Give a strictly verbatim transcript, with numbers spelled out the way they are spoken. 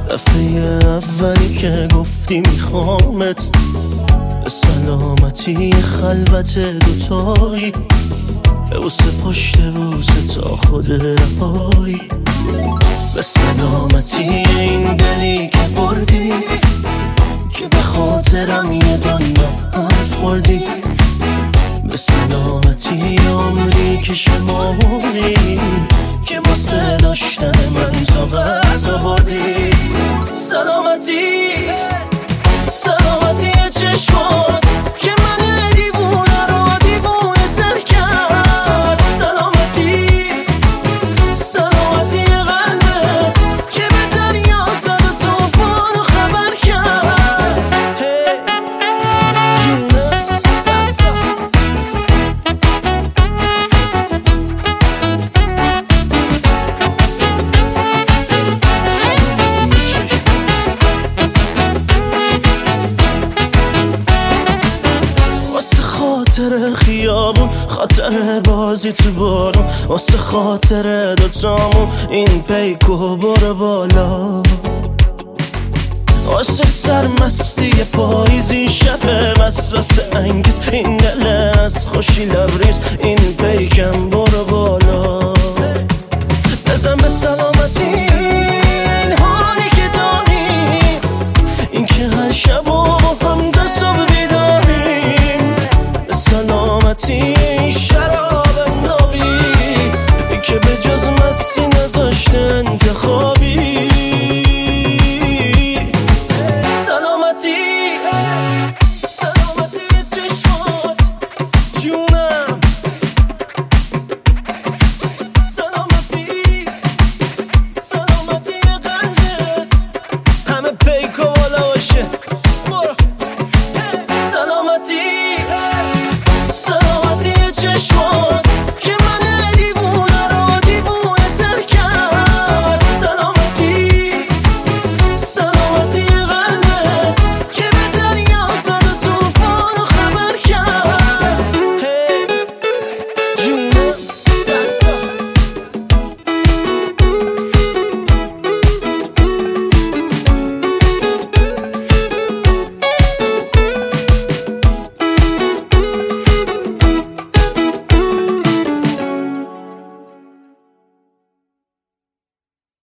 دفعه اولی که گفتی میخوامت، به سلامتی خلوت دوتایی، بوسه پشت بوسه تا خود رهایی، به سلامتی این دلی که بردی، که به خاطرم یه دنیا حرف خوردی، به سلامتی عمری که شمردی، که واسه داشتن من طاقت آوردی. سلامتیت، سلامتی چشمات که من دیوونه رو دیوونه تر کرد. سلامتیت، سلامتی قلبت که به دریا زد و طوفان رو خبر کرد. خاطر خیابون، خاطر بازی تو بارون، واسه خاطر دوتامون این پیکو بر بالا، واسه سرمستی پاییزی شب وسوسه انگیز، این دل از خوشی لبریز، این پیکم